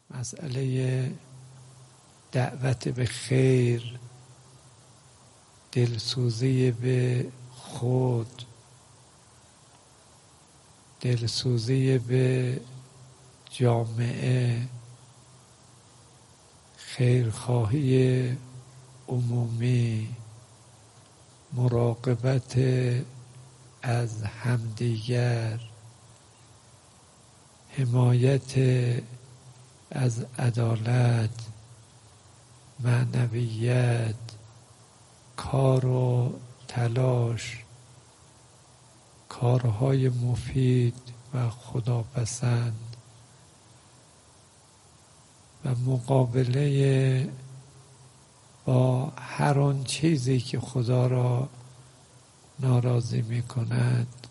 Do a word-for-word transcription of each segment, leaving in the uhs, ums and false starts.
مسئله دعوت به خیر، دلسوزی به خود، دلسوزی به جامعه، خیرخواهی عمومی، مراقبت از همدیگر، حمایت از عدالت، معنویت، کار و تلاش، کارهای مفید و خداپسند و مقابله با هر آن چیزی که خدا را ناراضی می کند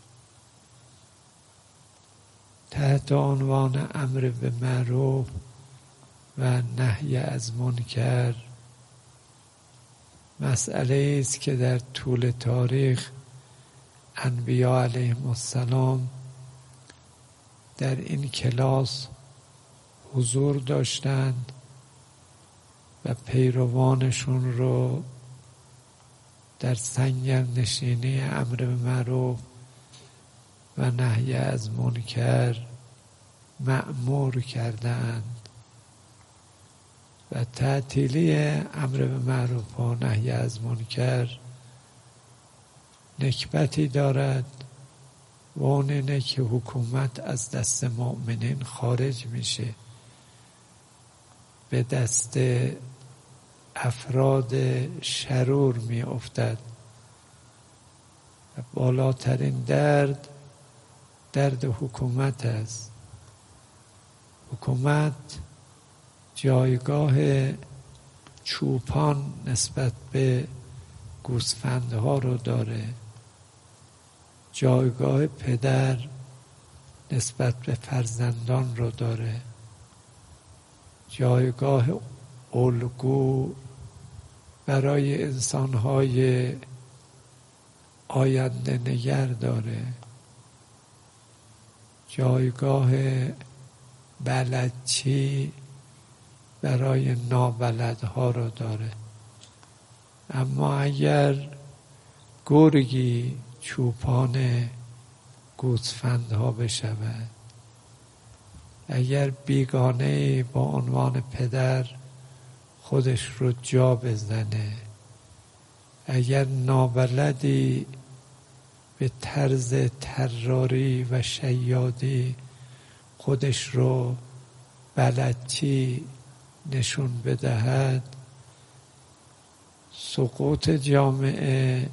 تحت عنوان امر به معروف و نهی از منکر، مسئله است که در طول تاریخ انبیا علیهم السلام در این کلاس حضور داشتند و پیروانشون رو در سنگرنشینی امر به معروف و نهی از منکر مأمور کردند و تعطیلی امر به معروف و نهی از منکر نکبتی دارد و اون اینه که حکومت از دست مؤمنین خارج میشه، به دست افراد شرور می افتد و بالاترین درد درد حکومت است. حکومت جایگاه چوپان نسبت به گوسفندها رو داره، جایگاه پدر نسبت به فرزندان رو داره، جایگاه الگو برای انسانهای آینده نگر داره، جایگاه بلدچی برای نابلدها رو داره. اما اگر گرگی چوپان گوسفندها بشود، اگر بیگانه با عنوان پدر خودش رو جا بزنه، اگر نابلدی به طرز طراری و شیادی خودش رو بلدچی نشون بدهد، سقوط جامعه،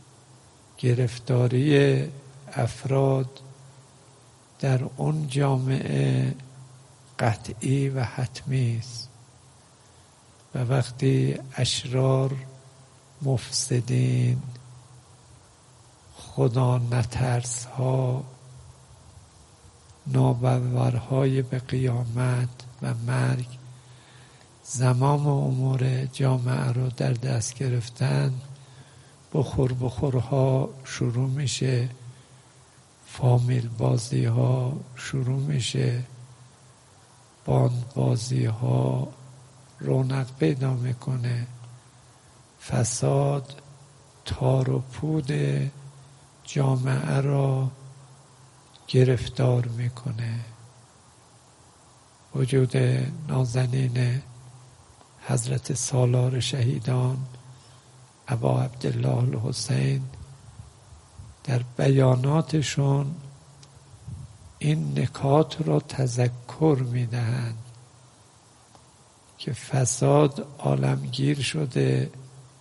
گرفتاری افراد در اون جامعه قطعی و حتمی است. و وقتی اشرار، مفسدین، خدا نترس ها، ناباورهای به قیامت و مرگ زمام امور جامعه رو در دست گرفتن، بخور بخورها شروع میشه، فامیل بازی ها شروع میشه، باند بازی ها رونق پیدا میکنه، فساد تار و پود جامعه را گرفتار میکنه. وجود نازنین حضرت سالار شهیدان ابا عبدالله الحسین در بیاناتشون این نکات را تذکر میدهند که فساد عالمگیر شده،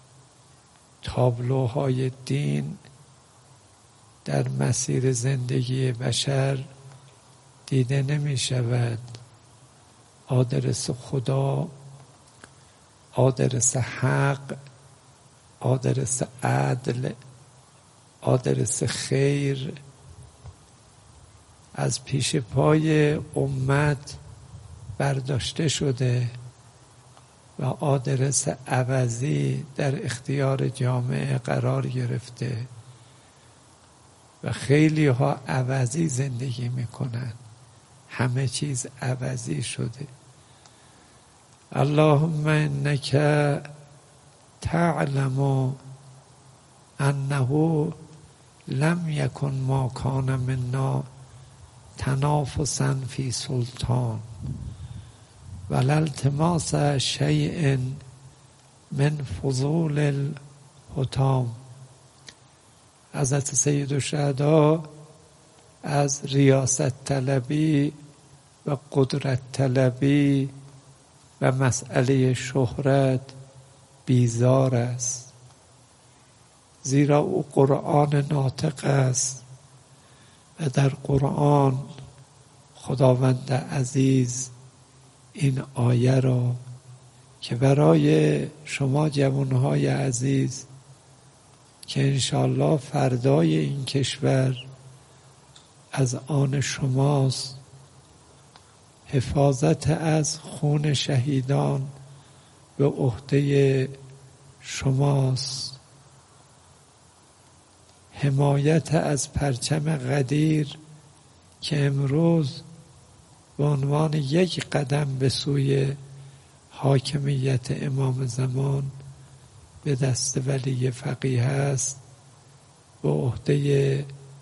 تابلوهای دین در مسیر زندگی بشر دیده نمی شود. آدرس خدا، آدرس حق، آدرس عدل، آدرس خیر از پیش پای امت برداشته شده و آدرس عوضی در اختیار جامعه قرار گرفته و خیلی ها عوضی زندگی میکنن. همه چیز عوضی شده. اللهم انک تعلم انه لم یکن ما کان منا تنافسا فی سلطان ولا التماس شیء من فضول الحطام. حضرت سیدالشهدا از ریاست طلبی و قدرت طلبی و مسئله شهرت بیزار است، زیرا او قرآن ناطق است و در قرآن خداوند عزیز این آیه را که برای شما جوانهای عزیز که انشالله فردای این کشور از آن شماست، حفاظت از خون شهیدان به عهده شماست، حمایت از پرچم قدیر که امروز به عنوان یک قدم به سوی حاکمیت امام زمان به دست ولی فقیه است به عهده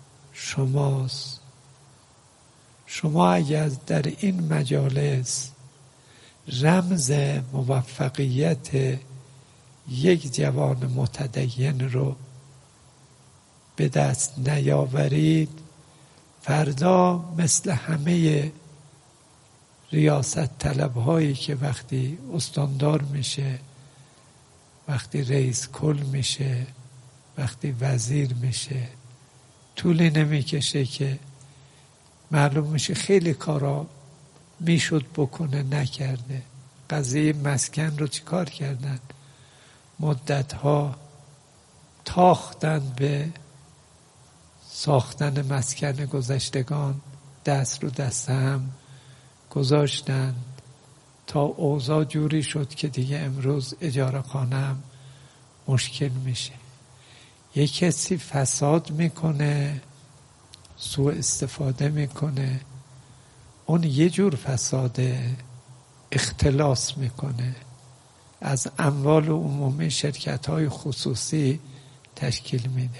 شماست. شما اگر در این مجالس رمز موفقیت یک جوان متدین رو به دست نیاورید، فردا مثل همه ریاست طلب هایی که وقتی استاندار میشه، وقتی رئیس کل میشه، وقتی وزیر میشه، طولی نمیکشه که معلوم میشه خیلی کارا میشد بکنه نکرده. قضیه مسکن رو چیکار کردن؟ مدتها تاختن به ساختن مسکن گذشتگان، دست رو دست هم گذاشتن تا اوضاع جوری شد که دیگه امروز اجاره خانه هم مشکل میشه. یک کسی فساد میکنه، سوء استفاده میکنه، اون یه جور فساده، اختلاس میکنه، از اموال عمومی شرکت های خصوصی تشکیل میده،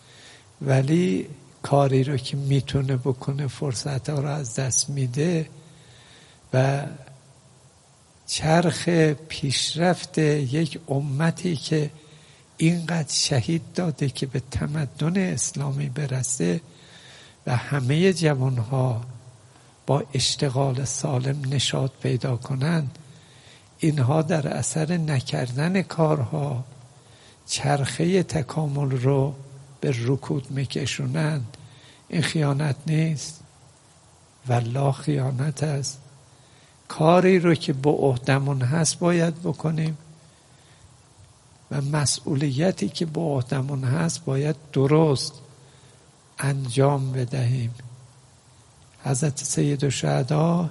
ولی کاری رو که میتونه بکنه فرصت ها رو از دست میده و چرخ پیشرفت یک امتی که اینقدر شهید داده که به تمدن اسلامی برسه و همه جوانها با اشتغال سالم نشاط پیدا کنند، اینها در اثر نکردن کارها چرخه تکامل رو به رکود میکشونند. این خیانت نیست؟ والله خیانت است. کاری رو که به عهدمون هست باید بکنیم و مسئولیتی که به عهدمون هست باید درست انجام بدهیم. حضرت سیدالشهدا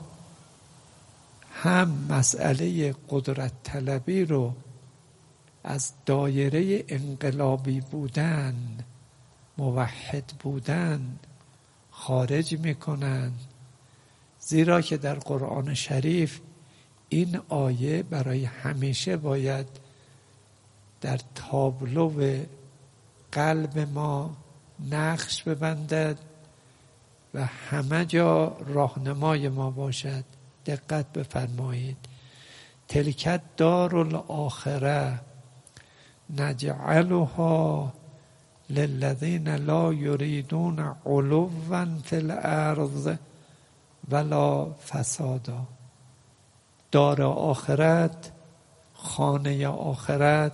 هم مسئله قدرت طلبی رو از دایره انقلابی بودن، موحد بودن خارج میکنن، زیرا که در قرآن شریف این آیه برای همیشه باید در تابلو قلب ما نقش ببندد و همه جا راهنمای ما باشد. دقت بفرمایید. تلک دار الاخره نجعلها للذین لا یریدون علوا فی الارض ولا فسادا. دار آخرت، خانه آخرت،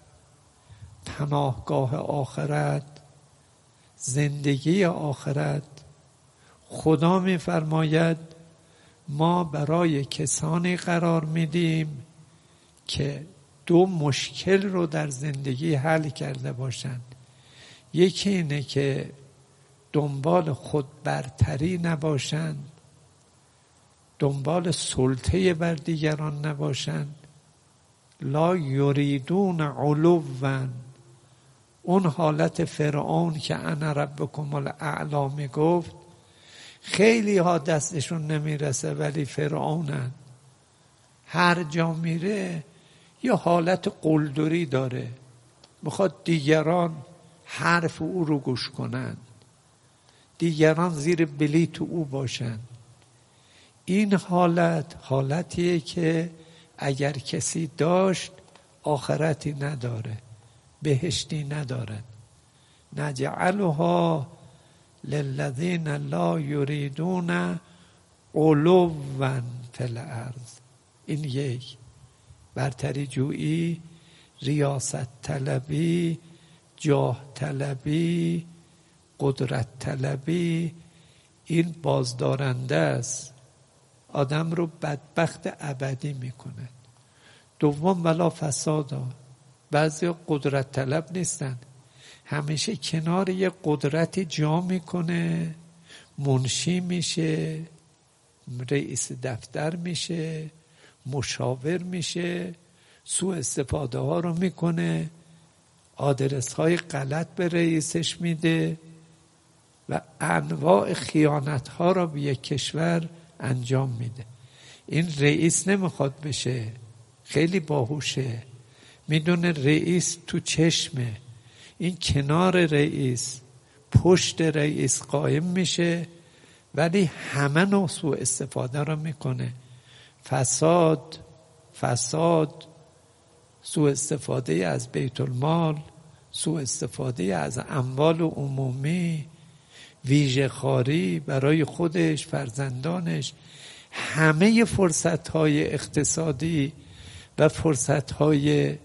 پناهگاه آخرت، زندگی آخرت، خدا می فرماید ما برای کسانی قرار میدیم که دو مشکل رو در زندگی حل کرده باشند. یکی اینه که دنبال خود برتری نباشند، دنبال سلطه بر دیگران نباشند. لا یریدون علوا، اون حالت فرعون که انا ربکم الاعلی میگفت، خیلی ها دستشون نمیرسه ولی فرعونن. هر جا میره یه حالت قلدری داره، میخواد دیگران حرف او رو گوش کنن، دیگران زیر بلیط او باشن. این حالت حالتیه که اگر کسی داشت آخرتی نداره، بهشتی ندارد. نجعلها للذین لا یریدون علوا فی الارض. این یک. برتری جویی، ریاست طلبی، جاه طلبی، قدرت طلبی، این بازدارنده است، آدم رو بدبخت ابدی میکنه. دوم ولا فسادا، بعضی قدرت طلب نیستن، همیشه کنار یه قدرتی جا میکنه، منشی میشه، رئیس دفتر میشه، مشاور میشه، سوء استفاده ها رو میکنه، آدرس های غلط به رئیسش میده و انواع خیانت ها را به یک کشور انجام میده. این رئیس نمیخواد بشه، خیلی باهوشه، میدونه رئیس تو چشمه، این کنار رئیس، پشت رئیس قائم میشه، ولی همه نوع سوء استفاده را میکنه. فساد فساد سوء استفاده از بیت المال، سوء استفاده از اموال عمومی، ویژه خواری برای خودش، فرزندانش، همه فرصت‌های اقتصادی و فرصت‌های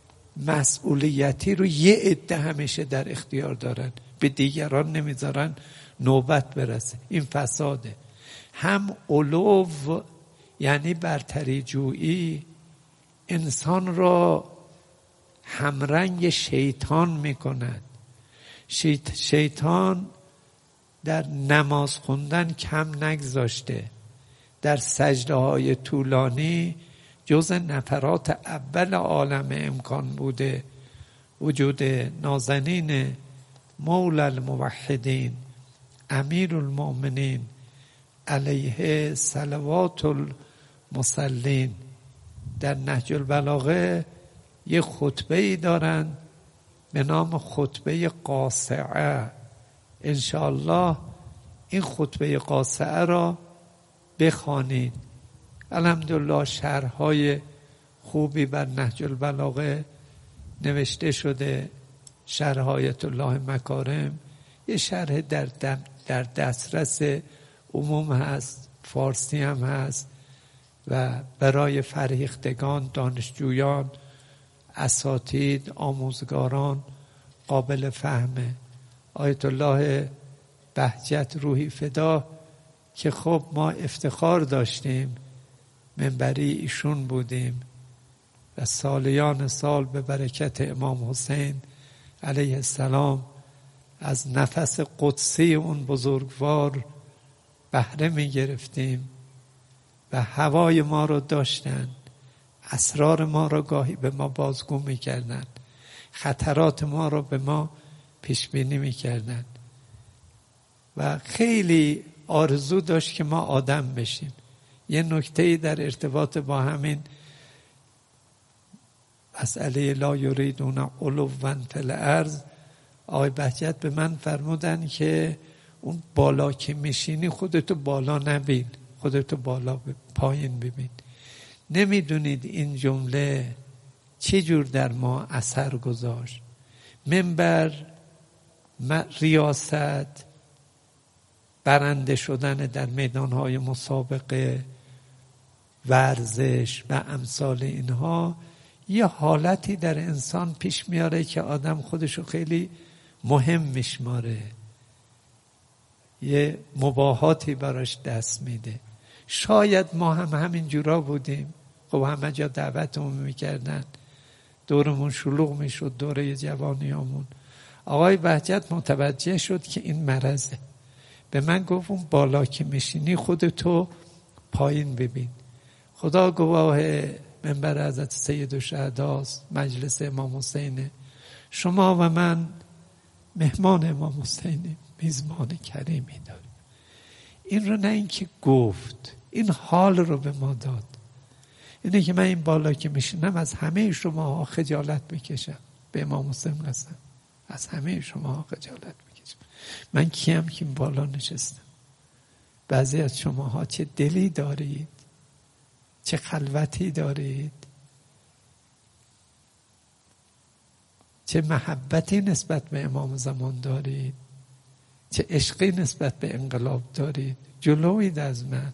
مسئولیتی رو یه عده همیشه در اختیار دارن، به دیگران نمیذارن نوبت برسه. این فساده. هم علو یعنی برتری جویی، انسان را همرنگ شیطان میکند. شیط شیطان در نماز خوندن کم نگذاشته، در سجده های طولانی جز نفرات اول عالم امکان بوده وجود نازنین مولا الموحدین امیر المؤمنین علیه صلوات المصلین. در نهج البلاغه یه خطبه ای دارن به نام خطبه قاصعه. انشاءالله این خطبه قاصعه را بخوانید. الحمدلله شرحهای خوبی بر نهج البلاغه نوشته شده. شرح آیت الله مکارم یه شرح در, در دسترس عموم هست، فارسی هم هست و برای فرهیختگان، دانشجویان، اساتید، آموزگاران قابل فهمه. آیت الله بهجت روحی فدا که خب ما افتخار داشتیم منبری ایشون بودیم و سالیان سال به برکت امام حسین علیه السلام از نفس قدسی اون بزرگوار بهره می گرفتیم و هوای ما رو داشتن، اسرار ما رو گاهی به ما بازگو می کردن، خطرات ما رو به ما پیش بینی می کردن و خیلی آرزو داشت که ما آدم بشیم. یه نکته در ارتباط با همین مسئله لا یریدون علوا فی الارض، آقای بهجت به من فرمودن که اون بالا که میشینی خودتو بالا نبین، خودتو بالا پایین ببین. نمیدونید این جمله چه جور در ما اثر گذاشت. منبر، ریاست، برنده شدن در میدانهای مسابقه، ورزش و امثال اینها یه حالتی در انسان پیش میاره که آدم خودشو خیلی مهم میشماره، یه مباهاتی براش دست میده. شاید ما هم همین جورا بودیم. خب همه جا دعوتمون میکردن، دورمون شلوغ میشد، دوره جوانیامون. آقای بهجت متوجه شد که این مرضه. به من گفت اون بالا که میشینی خودتو پایین ببین. خدا گواه منبر حضرت سیدالشهداست، مجلس امام حسینه. شما و من مهمان امام حسینیم، میزبان کریمی داریم. این رو نه اینکه گفت، این حال رو به ما داد. اینه که من این بالا که میشینم از همه شما خجالت بکشم. به امام حسین قسم از همه شما خجالت بکشم. من کیم که این بالا نشستم؟ بعضی از شماها چه دلی دارید، چه خلوتی دارید، چه محبتی نسبت به امام زمان دارید، چه عشقی نسبت به انقلاب دارید. جلوید از من.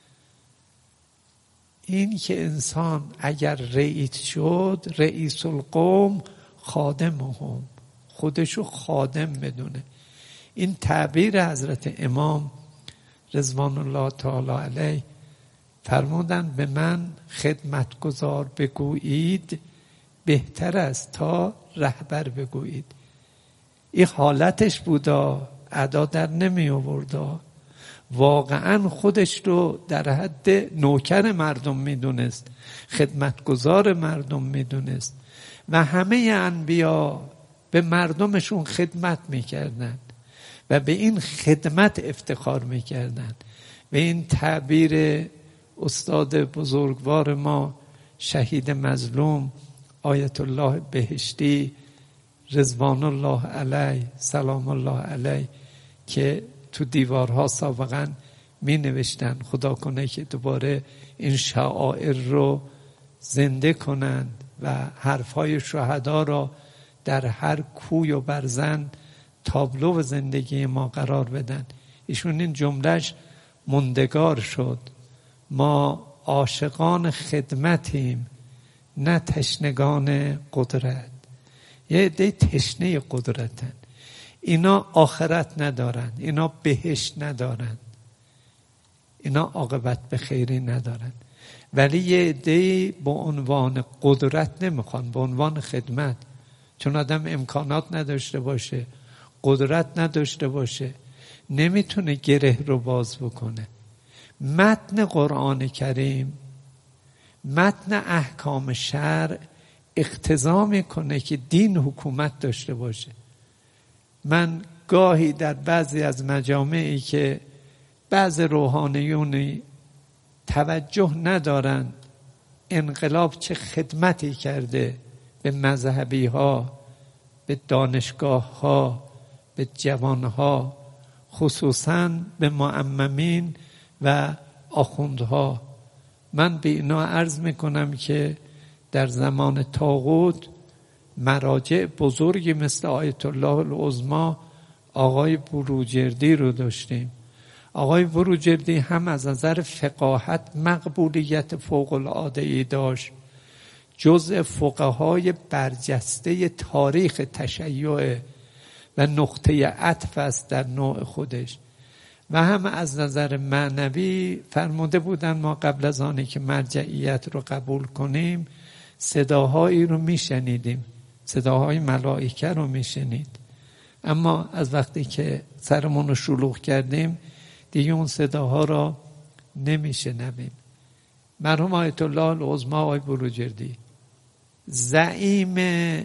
این که انسان اگر رئیس شد، رئیس القوم خادمهم، خودشو خادم بدونه. این تعبیر حضرت امام رضوان الله تعالی علیه فرمودن به من خدمتگزار بگویید بهتر است تا رهبر بگویید. این حالتش بودا، ادا در نمی آوردا. واقعا خودش رو در حد نوکر مردم میدونست، خدمتگزار مردم میدونست و همه انبیا به مردمشون خدمت میکردن و به این خدمت افتخار میکردن. و این تعبیر استاد بزرگوار ما شهید مظلوم آیت الله بهشتی رضوان الله علیه سلام الله علیه که تو دیوارها سابقا می نوشتن، خدا کنه که دوباره این شعائر رو زنده کنند و حرفهای شهدا را در هر کوی و برزن تابلو زندگی ما قرار بدن. ایشون این جملهش موندگار شد. ما عاشقان خدمتیم، نه تشنگان قدرت. یه عده تشنه قدرتن، اینا آخرت ندارن، اینا بهشت ندارن، اینا عاقبت به خیری ندارن. ولی یه عده به عنوان قدرت نمیخوان، به عنوان خدمت. چون آدم امکانات نداشته باشه، قدرت نداشته باشه، نمیتونه گره رو باز بکنه. متن قرآن کریم، متن احکام شرع اقتضا میکنه که دین حکومت داشته باشه. من گاهی در بعضی از مجامعی که بعض روحانیونی توجه ندارن انقلاب چه خدمتی کرده به مذهبی ها، به دانشگاه ها، به جوان ها، خصوصا به معممین و آخوندها. من به اینا عرض میکنم که در زمان طاغوت مراجع بزرگی مثل آیت الله العظمی آقای بروجردی رو داشتیم. آقای بروجردی هم از نظر فقاهت مقبولیت فوق العاده‌ای داشت، جزء فقهای برجسته تاریخ تشیع و نقطه عطف است در نوع خودش. و هم از نظر معنوی فرموده بودن ما قبل از آنی که مرجعیت رو قبول کنیم صداهایی رو میشنیدیم، صداهای ملائکه رو میشنید، اما از وقتی که سرمون رو شلوغ کردیم دیگه اون صداها رو نمیشنویم. مرحوم آیت الله العظمی آقای بروجردی زعیم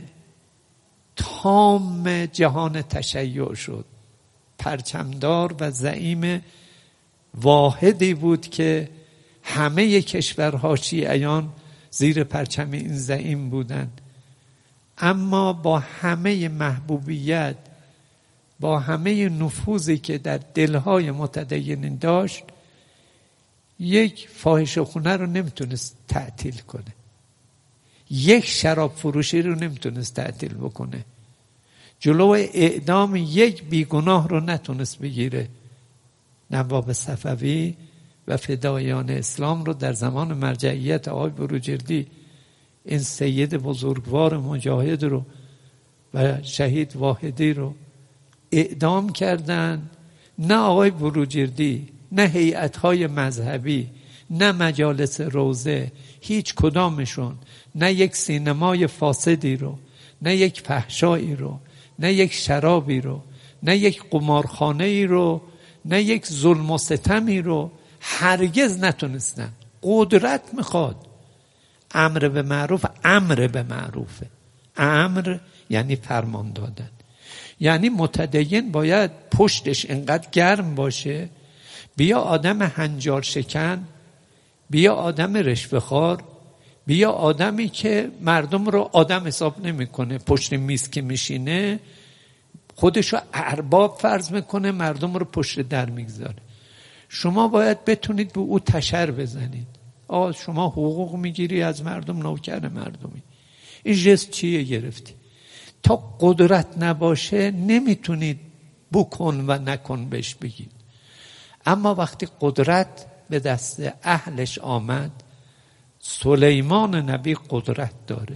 تام جهان تشیع شد، پرچمدار و زعیم واحدی بود که همه کشورها شیعیان زیر پرچم این زعیم بودند. اما با همه محبوبیت، با همه نفوذی که در دلهای متدینین داشت، یک فاحشه خونه رو نمیتونست تعطیل کنه، یک شراب فروشی رو نمیتونست تعطیل بکنه، جلو اعدام یک بیگناه رو نتونست بگیره. نواب صفوی و فدایان اسلام رو در زمان مرجعیت آقای بروجردی، این سید بزرگوار مجاهد رو و شهید واحدی رو اعدام کردن. نه آقای بروجردی، نه هیئت‌های مذهبی، نه مجالس روزه، هیچ کدامشون نه یک سینمای فاسدی رو، نه یک فحشایی رو، نه یک شرابی رو، نه یک قمارخانه‌ای رو، نه یک ظلم و ستمی رو هرگز نتونستن. قدرت میخواد. امر به معروف، امر به معروفه. امر یعنی فرمان دادن. یعنی متدین باید پشتش انقدر گرم باشه، بیا آدم هنجار شکن، بیا آدم رشوه‌خوار، بیا آدمی که مردم رو آدم حساب نمیکنه، پشت میز که میشینه خودشو ارباب فرض میکنه، مردم رو پشت در میگذاره. شما باید بتونید به او تشر بزنید. آه شما حقوق میگیری از مردم، نوکر مردمی. این جست چیه گرفتی؟ تا قدرت نباشه نمیتونید بکن و نکن بهش بگید. اما وقتی قدرت به دست اهلش آمد، سلیمان نبی قدرت داره،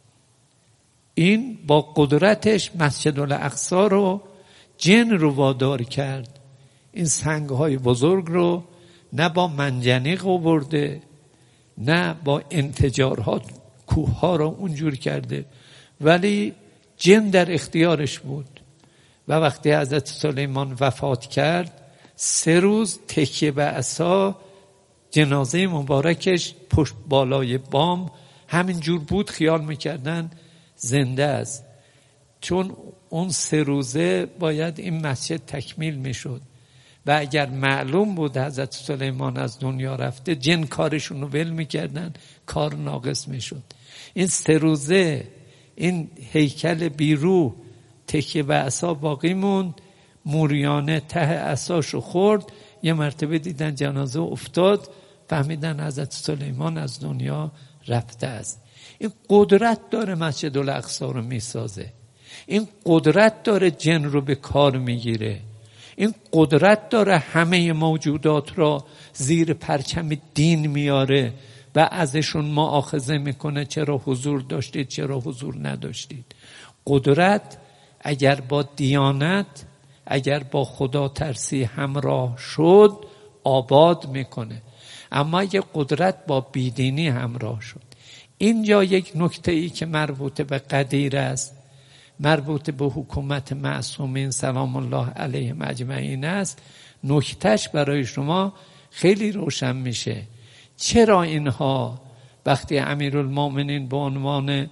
این با قدرتش مسجد الاقصی رو جن رو وادار کرد. این سنگ‌های بزرگ رو نه با منجنیق آورده، نه با انفجارها کوه‌ها رو اونجور کرده، ولی جن در اختیارش بود. و وقتی حضرت سلیمان وفات کرد، سه روز تکیه به عصا جنازه مبارکش پشت بالای بام همینجور بود، خیال میکردن زنده است. چون اون سه روزه باید این مسجد تکمیل میشد و اگر معلوم بود حضرت سلیمان از دنیا رفته، جن کارشون رو ول میکردن، کار ناقص میشد. این سه روزه این هیکل بیرو تکیه به عصا باقی موند. موریانه ته عصاشو خورد، یه مرتبه دیدن جنازه افتاد، فهمیدن حضرت سلیمان از دنیا رفته است. این قدرت داره مسجد الاقصی رو میسازه، این قدرت داره جن رو به کار میگیره، این قدرت داره همه موجودات را زیر پرچم دین میاره و ازشون مؤاخذه میکنه چرا حضور داشتید چرا حضور نداشتید. قدرت اگر با دیانت، اگر با خدا ترسی همراه شد آباد میکنه، اما اگه قدرت با بیدینی همراه شد. اینجا یک نکته ای که مربوط به قدیر است، مربوط به حکومت معصومین سلام الله علیهم اجمعین است. نکتهش برای شما خیلی روشن میشه. چرا اینها وقتی امیرالمومنین به عنوان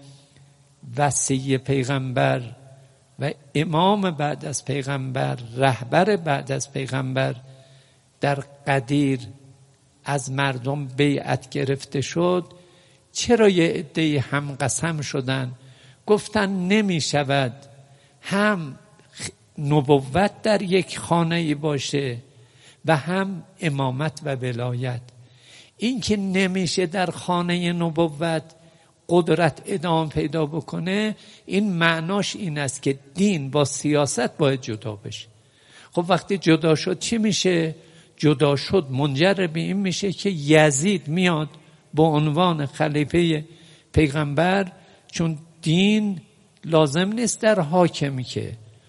وصی پیغمبر و امام بعد از پیغمبر، رهبر بعد از پیغمبر در قدیر از مردم بیعت گرفته شد، چرا یه عده‌ای هم قسم شدن گفتن نمی شود هم نبوت در یک خانه‌ای باشه و هم امامت و ولایت؟ این که نمیشه در خانه نبوت قدرت ادامه پیدا بکنه، این معناش این است که دین با سیاست باید جدا بشه. خب وقتی جدا شد چی میشه؟ جدا شد منجر به این میشه که یزید میاد به عنوان خلیفه پیغمبر، چون دین لازم نیست در حاکمی که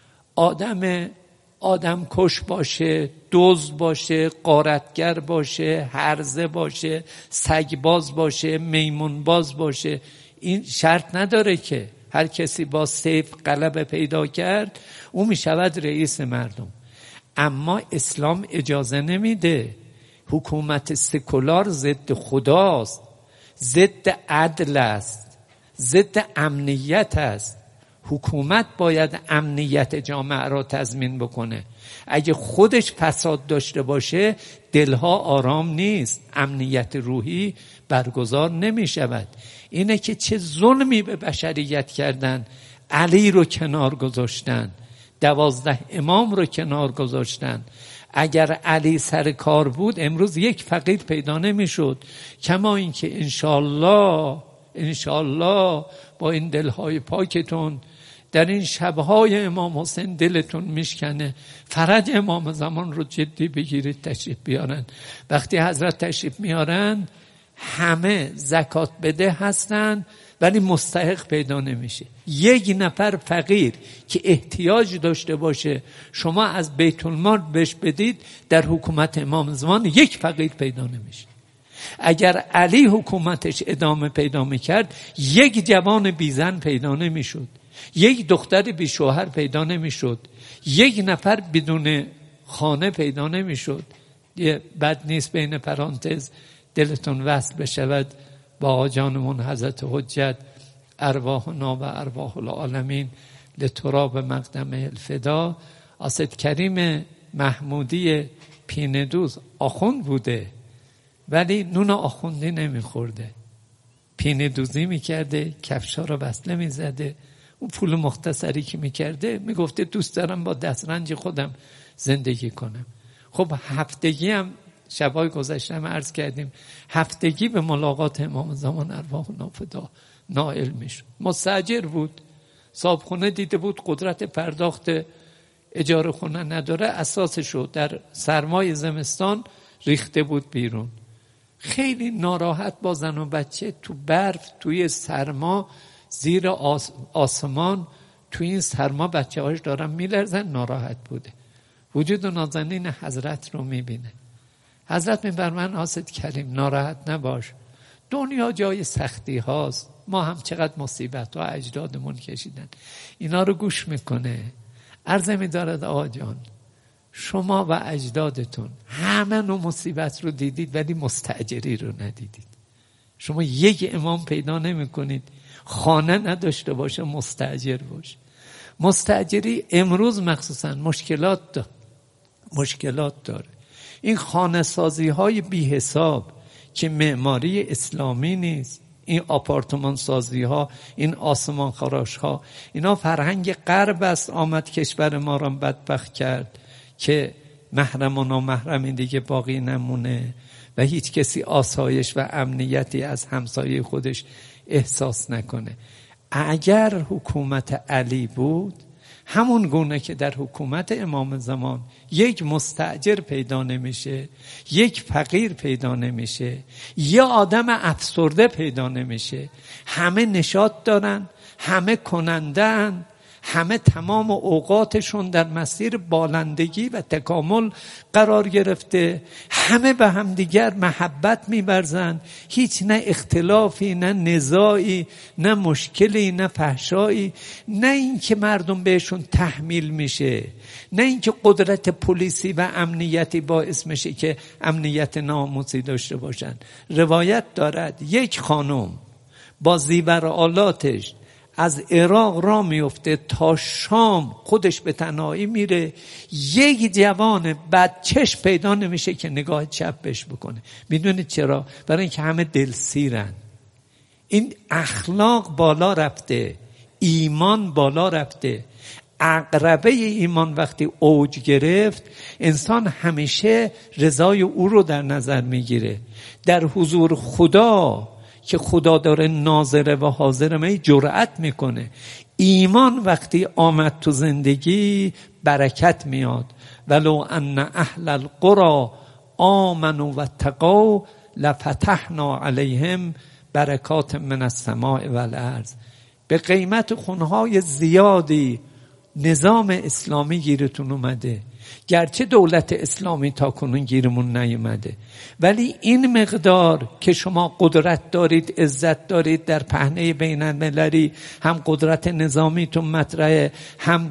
آدم آدم کش باشه، دزد باشه، غارتگر باشه، هرزه باشه، سگباز باشه، میمون باز باشه. این شرط نداره که هر کسی با سیف غلبه پیدا کرد او می شود رئیس مردم. اما اسلام اجازه نمیده. حکومت سکولار ضد خداست، ضد عدل است، ضد امنیت است. حکومت باید امنیت جامعه را تضمین بکنه. اگه خودش فساد داشته باشه دلها آرام نیست، امنیت روحی برگزار نمی شود. اینه که چه ظلمی به بشریت کردن. علی رو کنار گذاشتن، دوازده امام رو کنار گذاشتن. اگر علی سر کار بود امروز یک فقیر پیدا نمی شد. کما اینکه انشالله انشالله با این دلهای پاکتون در این شبهای امام حسین دلتون میشکنه. فرج امام زمان رو جدی بگیرید، تشریف بیارن. وقتی حضرت تشریف میارن همه زکات بده هستن ولی مستحق پیدا نمیشه. یک نفر فقیر که احتیاج داشته باشه شما از بیت المال بهش بدید، در حکومت امام زمان یک فقیر پیدا نمیشه. اگر علی حکومتش ادامه پیدا میکرد یک جوان بیزن پیدا نمیشد، یک دختر بی شوهر پیدا نمیشد، یک نفر بدون خانه پیدا نمیشد. یه بد نیست بین پرانتز دلتون وصل بشود با آقا جانمون حضرت حجت ارواحنا و ارواح العالمین لتراب مقدم الفدا. اسد کریم محمودی پیندوز آخوند بوده ولی نون آخوندی نمیخورده. پینه دوزی میکرده، کفشا رو وصله میزده، اون پول مختصری که میکرده میگفته دوست دارم با دسترنج خودم زندگی کنم. خب هفتگی هم شبای گذشته هم عرض کردیم هفتگی به ملاقات امام زمان ارواح نافدا نائل میشد. مستاجر بود، صاحبخونه دیده بود قدرت پرداخت اجاره خونه نداره، اساسشو در سرمای زمستان ریخته بود بیرون. خیلی ناراحت با زن و بچه تو برف، توی سرما، زیر آس... آسمان، توی این سرما بچه هاش دارن میلرزن، ناراحت بوده. وجود نازنین حضرت رو میبینه. حضرت میفرمان حاسد کریم ناراحت نباش، دنیا جای سختی هاست، ما هم چقدر مصیبت ها اجدادمون کشیدن. اینا رو گوش میکنه، عرض میدارد آقا جان شما و اجدادتون همه نوع مصیبت رو دیدید ولی مستاجری رو ندیدید. شما یک امام پیدا نمی کنید خانه نداشته باشه مستاجر باشه. مستاجری امروز مخصوصا مشکلات داره. مشکلات داره. این خانه سازی های بی حساب که معماری اسلامی نیست، این آپارتمان سازی ها، این آسمان خراش ها، اینا فرهنگ غرب است، آمد کشور ما را بدبخت کرد که محرم و نامحرم دیگه باقی نمونه و هیچ کسی آسایش و امنیتی از همسایه خودش احساس نکنه. اگر حکومت علی بود، همون گونه که در حکومت امام زمان یک مستاجر پیدا نمیشه، یک فقیر پیدا نمیشه، یه آدم افسرده پیدا نمیشه، همه نشاط دارن، همه کنندن، همه تمام اوقاتشون در مسیر بالندگی و تکامل قرار گرفته، همه به هم دیگر محبت می‌ورزن، هیچ نه اختلافی، نه نزاعی، نه مشکلی، نه فحشایی، نه اینکه مردم بهشون تحمیل میشه، نه اینکه قدرت پلیسی و امنیتی باعث میشه که امنیت ناموسی داشته باشن. روایت دارد یک خانم با زیورآلاتش از عراق را میفته تا شام، خودش به تنهایی میره، یک جوان بدچشم پیدا نمیشه که نگاه چپ بهش بکنه. میدونید چرا؟ برای اینکه همه دلسیرن. این اخلاق بالا رفته، ایمان بالا رفته. عقربه ایمان وقتی اوج گرفت، انسان همیشه رضای او رو در نظر میگیره. در حضور خدا که خدا داره ناظره و حاضر می جرأت میکنه. ایمان وقتی آمد تو زندگی برکت میاد. ولو ان اهل القرى آمنوا واتقوا لفتحنا علیهم برکات من السماء والارض. به قیمت خونهای زیادی نظام اسلامی گیرتون اومده، گرچه دولت اسلامی تا کنون گیرمون نیومده، ولی این مقدار که شما قدرت دارید، عزت دارید در پهنه بین المللی، هم قدرت نظامیتون مطرحه، هم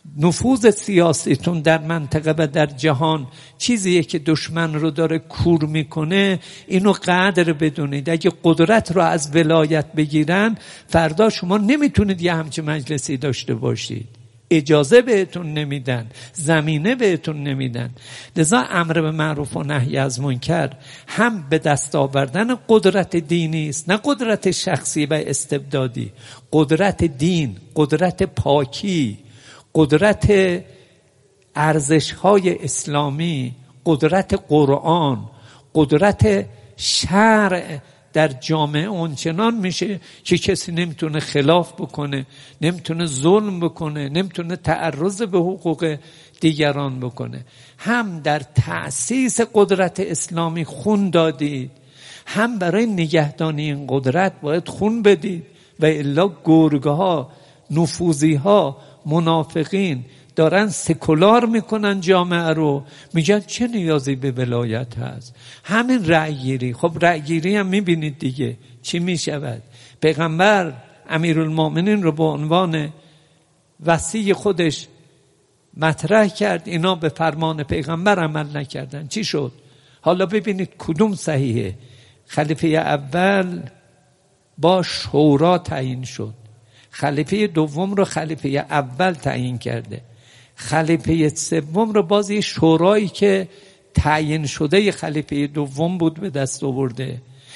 نفوذ سیاسیتون در منطقه و در جهان، چیزیه که دشمن رو داره کور میکنه. اینو قدر بدونید. اگه قدرت رو از ولایت بگیرن، فردا شما نمیتونید یه همچین مجلسی داشته باشید. اجازه بهتون نمیدن، زمینه بهتون نمیدن. لذا امر به معروف و نهی از منکر هم به دست آوردن قدرت دینی است، نه قدرت شخصی و استبدادی. قدرت دین، قدرت پاکی، قدرت ارزش‌های اسلامی، قدرت قرآن، قدرت شرع در جامعه اونچنان میشه که کسی نمیتونه خلاف بکنه، نمیتونه ظلم بکنه، نمیتونه تعرض به حقوق دیگران بکنه. هم در تأسیس قدرت اسلامی خون دادید، هم برای نگهداری این قدرت باید خون بدید، و الا گرگه ها، نفوذی ها، منافقین دارن سکولار میکنن جامعه رو، میگن چه نیازی به ولایت هست. همین رأیگیری. خب رأیگیری هم میبینید دیگه چی میشود. پیغمبر امیرالمومنین رو به عنوان وصی خودش مطرح کرد، اینا به فرمان پیغمبر عمل نکردن. چی شد؟ حالا ببینید کدوم صحیحه. خلیفه اول با شورا تعیین شد، خلیفه دوم رو خلیفه اول تعیین کرده، خلیفه سوم رو باز یه شورایی که تعیین شده یه خلیفه دوم بود به دست آورده.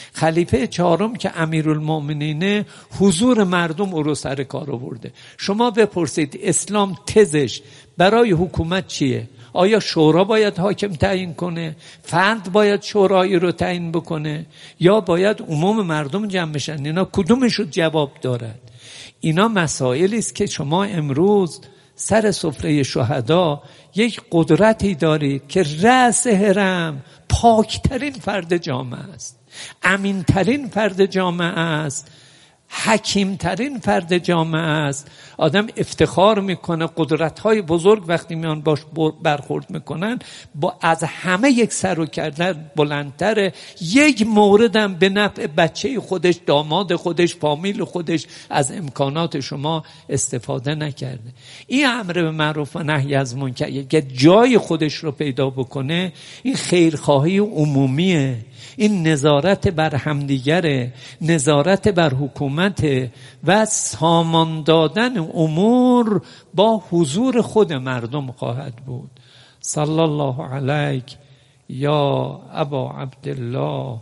خلیفه چهارم که امیرالمومنینه حضور مردم او رو سر کار آورده. شما بپرسید اسلام تزش برای حکومت چیه؟ آیا شورا باید حاکم تعیین کنه؟ فرد باید شورایی رو تعیین بکنه؟ یا باید عموم مردم جمع بشن؟ اینا کدومش رو جواب دارد؟ اینا مسائلی است که شما امروز سر سفره شهدا یک قدرتی دارید که رأس هرم پاکترین فرد جامعه است، امینترین فرد جامعه است، حکیمترین فرد جامعه است. آدم افتخار میکنه قدرت‌های بزرگ وقتی میان باش برخورد میکنن با از همه یک سر و کردن بلندتره. یک موردم به نفع بچه خودش، داماد خودش، فامیل خودش از امکانات شما استفاده نکرده. این امر به معروف و نهی از منکر که جای خودش رو پیدا بکنه، این خیرخواهی عمومیه، این نظارت بر همدیگره، نظارت بر حکومت و سامان دادن امور با حضور خود مردم خواهد بود. صلی الله علیک یا ابا عبدالله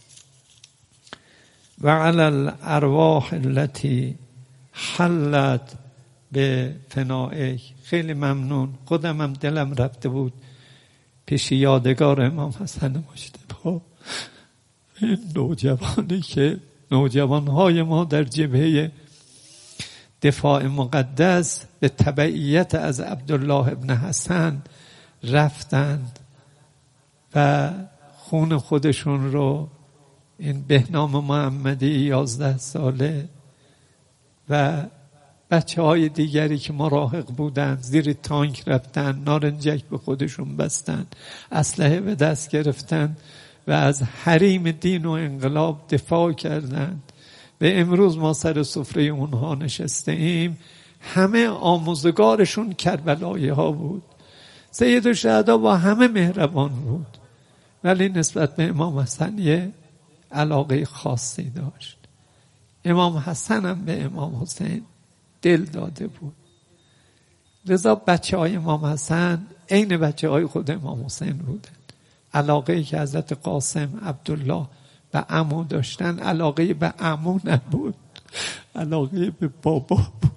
و علی الارواح التي حلت به فنائک. خیلی ممنون. خودم هم دلم رفته بود پیش یادگار امام حسن مجتبی، این نوجوانی که نوجوانهای ما در جبهه دفاع مقدس به تبعیت از عبدالله ابن حسن رفتند و خون خودشون رو، این بهنام محمدی یازده ساله و بچه های دیگری که مراهق بودند زیر تانک رفتن، نارنجک به خودشون بستن، اسلحه به دست گرفتن و از حریم دین و انقلاب دفاع کردند. و امروز ما سر سفره اونها نشسته ایم. همه آموزگارشون کربلایی ها بود. سید الشهدا با همه مهربان بود، ولی نسبت به امام حسن یه علاقه خاصی داشت. امام حسن هم به امام حسین دل داده بود. لذا بچه های امام حسن عین بچه های خود امام حسین بودن. علاقه ای که حضرت قاسم عبدالله به عمو داشتن علاقه به عمو نبود، علاقه به بابا بود.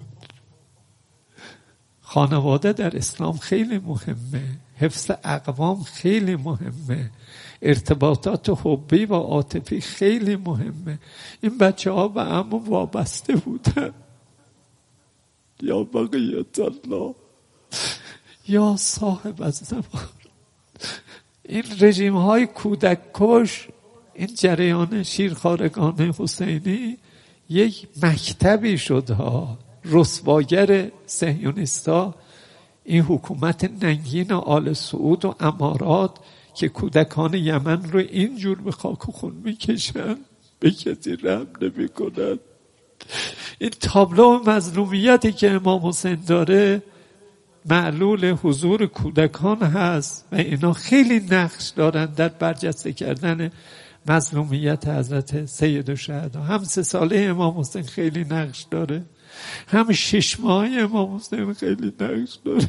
خانواده در اسلام خیلی مهمه، حفظ اقوام خیلی مهمه، ارتباطات حبی و عاطفی خیلی مهمه. این بچه ها به عمو وابسته بودن. یا بقیت الله یا صاحب الزمان. این رژیم های کودک کش، این جریان شیرخوارگان حسینی یک مکتبی شد ها، رسواگر صهیونیستا. این حکومت ننگین آل سعود و امارات که کودکان یمن رو اینجور به خاک و خون میکشن، به کسی رحم نمی کنن. این تابلو مظلومیتی که امام حسین داره معلول حضور کودکان هست و اینا خیلی نقش دارن در برجسته کردن مظلومیت حضرت سید الشهدا. هم سه ساله امام حسین خیلی نقش داره، هم شش ماهه امام حسین خیلی نقش داره،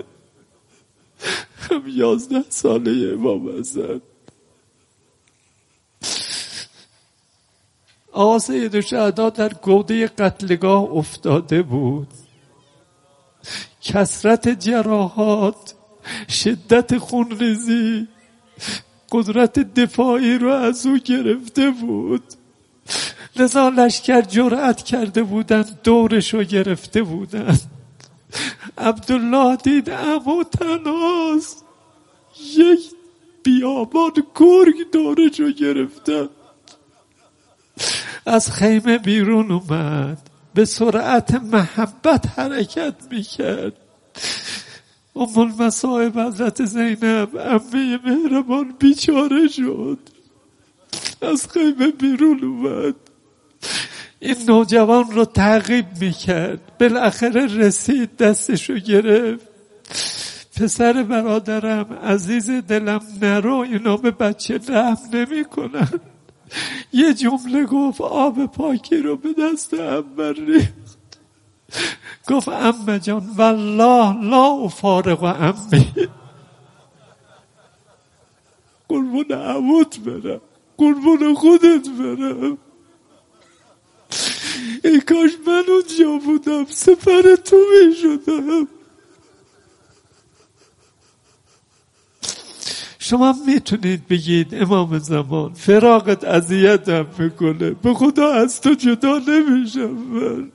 هم یازده ساله امام حسن. آقا سید الشهدا در گوده قتلگاه افتاده بود. کثرت جراحات، شدت خونریزی، قدرت دفاعی رو از او گرفته بود. لذا لشکر جرأت کرده بودن، دورش رو گرفته بودن. عبدالله دید عمو تناست، یک بیابان گرگ دورش رو گرفتن. از خیمه بیرون اومد، به سرعت محبت حرکت میکرد. ام المصائب حضرت زینب عمه مهربان بیچاره شد، از خیمه بیرون اومد، این نوجوان رو تعقیب میکرد. بالاخره رسید، دستشو گرفت. پسر برادرم، عزیز دلم، نرو، اینا به بچه رحم نمی کنن. یه جمله گفت، آب پاکی رو به دست عمه ریخت. گفت عمه جان والله لا افارق و عمه، قربون عموت برم، قربون خودت برم. ای کاش من اونجا بودم، سپر تو می شدم. شما میتونید بگید امام زمان فراقت اذیتم میکنه، به خدا از تو جدا نمیشم من.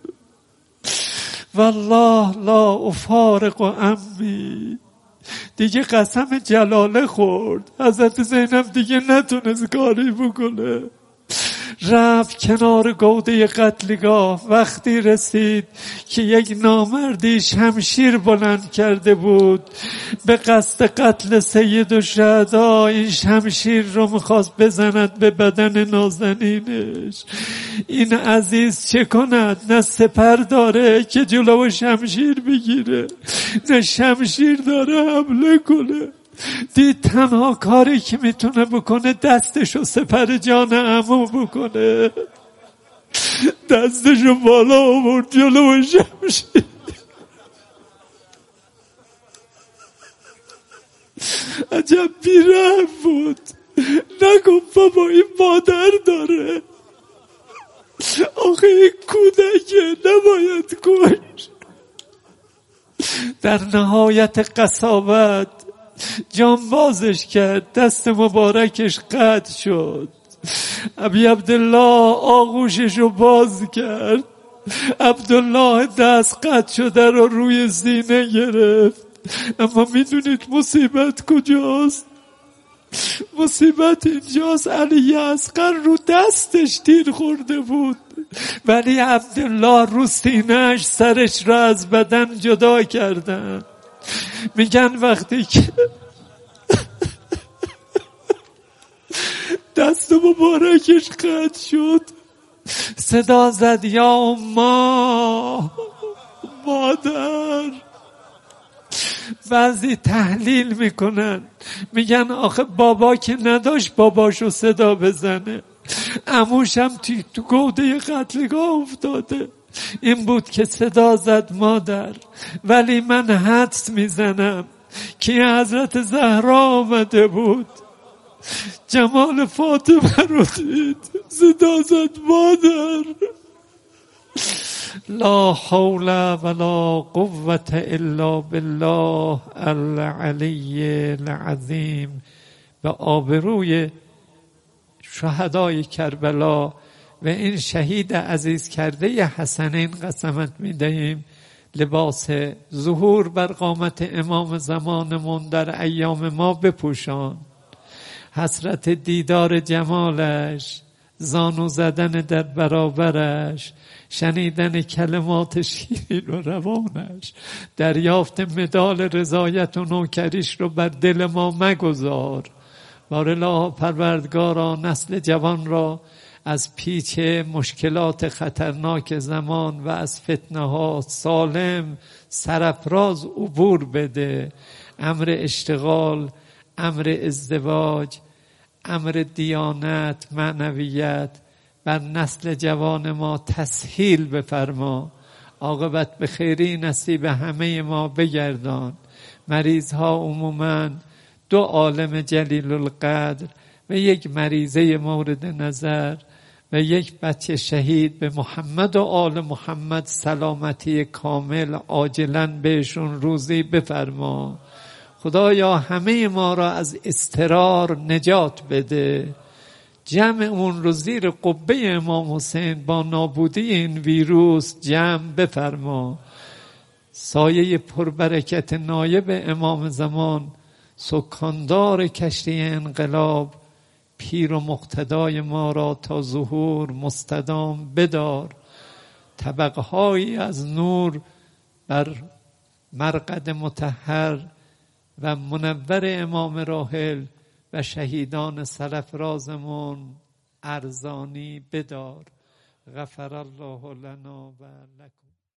والله لا افارق عمی. دیگه قسم جلاله خورد. حضرت زینب دیگه نتونست کاری بکنه، رفت کنار گوده قتلگاه. وقتی رسید که یک نامردی شمشیر بلند کرده بود به قصد قتل سید الشهدا، این شمشیر رو میخواست بزند به بدن نازنینش. این عزیز چه کند؟ نه سپر داره که جلو شمشیر بگیره، نه شمشیر داره حمله کنه. دید تنها کاری که میتونه بکنه دستشو سپر جان عمو بکنه. دستشو بالا آورد جلو شمشیر. عجب بیرحم بود. نگفت بابا این مادر داره، آخه این کودکه نباید کش. در نهایت قساوت جان بازش کرد، دست مبارکش قطع شد. ابی عبدالله آغوشش رو باز کرد. عبدالله دست قطع شده رو روی سینه گرفت. اما میدونید مصیبت کجاست؟ مصیبت اینجاست علی اصغر رو دستش تیر خورده بود، ولی عبدالله رو سینهش سرش را از بدن جدا کردن. میگن وقتی که دست مبارکش قطع شد صدا زد یا اما، مادر. بعضی تحلیل میکنن میگن آخه بابا که نداشت باباشو صدا بزنه، عموشم تو, تو گوده قتلگاه افتاده. این بود که صدا زد مادر. ولی من حدس میزنم که حضرت زهرا آمده بود، جمال فاطمه رو دید، صدا زد مادر. لا حول ولا قوة الا بالله العلی العظیم. به آبروی شهدای کربلا و این شهید عزیز کرده حسنین قسمت میدهیم لباس ظهور بر قامت امام زمانمون در ایام ما بپوشان. حسرت دیدار جمالش، زانو زدن در برابرش، شنیدن کلمات شیرین و روانش، دریافت مدال رضایت و نوکریش رو بر دل ما مگذار. بارالله پروردگارا نسل جوان را از پیچ مشکلات خطرناک زمان و از فتنه ها سالم سرافراز عبور بده. امر اشتغال، امر ازدواج، امر دیانت، معنویت بر نسل جوان ما تسهیل بفرما. عاقبت به خیری نصیب همه ما بگردان. مریض ها عموماً دو عالم جلیل القدر و یک مریضه مورد نظر و یک بچه شهید به محمد و آل محمد سلامتی کامل عاجلاً بهشون روزی بفرما. خدایا همه ما را از اضطرار نجات بده. جمع اون رو زیر قبه امام حسین با نابودی این ویروس جمع بفرما. سایه پربرکت نایب امام زمان، سکاندار کشتی انقلاب، پیر و مقتدای ما را تا ظهور مستدام بدار. طبقهایی از نور بر مرقد مطهر و منور امام راحل و شهیدان سرفرازمون ارزانی بدار. غفر الله لنا و لکم.